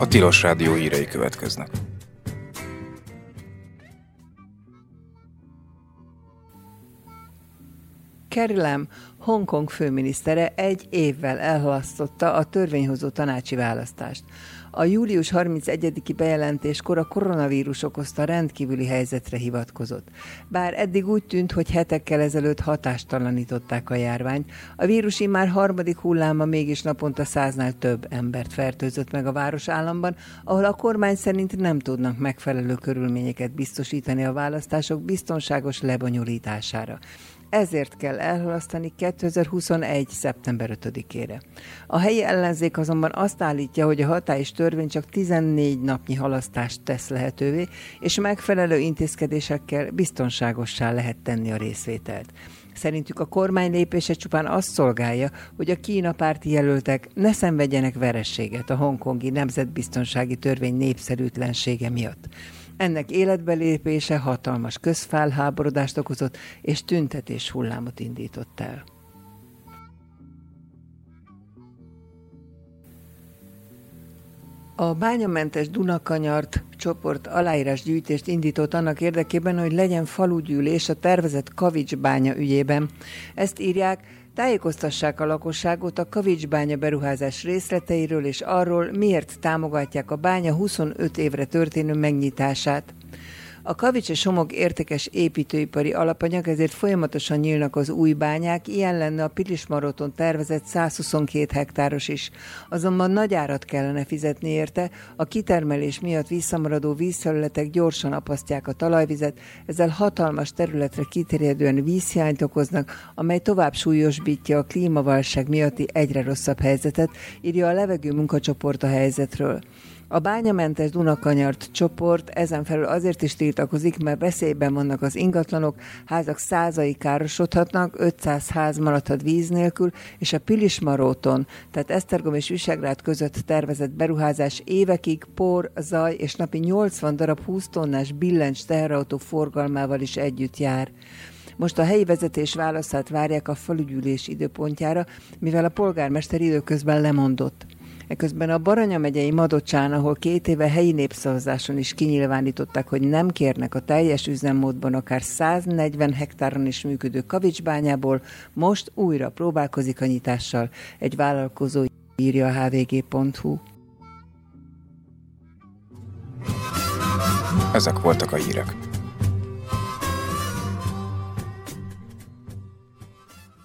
Tilos Rádió hírei következnek. Carrie Lam, Hongkong főminisztere egy évvel elhalasztotta a törvényhozó tanácsi választást. A július 31-i bejelentéskor a koronavírus okozta rendkívüli helyzetre hivatkozott. Bár eddig úgy tűnt, hogy hetekkel ezelőtt hatástalanították a járványt, a vírus immár harmadik hulláma mégis naponta 100-nál több embert fertőzött meg a városállamban, ahol a kormány szerint nem tudnak megfelelő körülményeket biztosítani a választások biztonságos lebonyolítására. Ezért kell elhalasztani 2021. szeptember 5-ére. A helyi ellenzék azonban azt állítja, hogy a hatályos törvény csak 14 napnyi halasztást tesz lehetővé, és megfelelő intézkedésekkel biztonságossá lehet tenni a részvételt. Szerintük a kormány lépése csupán azt szolgálja, hogy a Kína párti jelöltek ne szenvedjenek vereséget a hongkongi nemzetbiztonsági törvény népszerűtlensége miatt. Ennek életbelépése hatalmas közfelháborodást okozott, és tüntetés hullámot indított el. A Bányamentes Dunakanyart csoport aláírásgyűjtést indított annak érdekében, hogy legyen falugyűlés a tervezett kavicsbánya ügyében. Ezt írják: tájékoztassák a lakosságot a kavicsbánya beruházás részleteiről és arról, miért támogatják a bánya 25 évre történő megnyitását. A kavics és somog értékes építőipari alapanyag, ezért folyamatosan nyílnak az új bányák, ilyen lenne a Pilismaraton tervezett 122 hektáros is. Azonban nagy árat kellene fizetni érte, a kitermelés miatt visszamaradó vízfelületek gyorsan apasztják a talajvizet, ezzel hatalmas területre kiterjedően vízhiányt okoznak, amely tovább súlyosbítja a klímaválság miatti egyre rosszabb helyzetet, írja a levegő munkacsoport a helyzetről. A Bányamentes Dunakanyart csoport ezen felül azért is tiltakozik, mert veszélyben vannak az ingatlanok, házak százai károsodhatnak, 500 ház maradhat víz nélkül, és a Pilismaróton, tehát Esztergom és Visegrád között tervezett beruházás évekig por, zaj és napi 80 darab 20 tonnás billencs teherautó forgalmával is együtt jár. Most a helyi vezetés válaszát várják a falugyűlés időpontjára, mivel a polgármester időközben lemondott. Eközben a Baranya megyei Madocsán, ahol 2 éve helyi népszavazáson is kinyilvánították, hogy nem kérnek a teljes üzemmódban akár 140 hektáron is működő kavicsbányából, most újra próbálkozik a nyitással. Egy vállalkozó, írja a hvg.hu. Ezek voltak a hírek.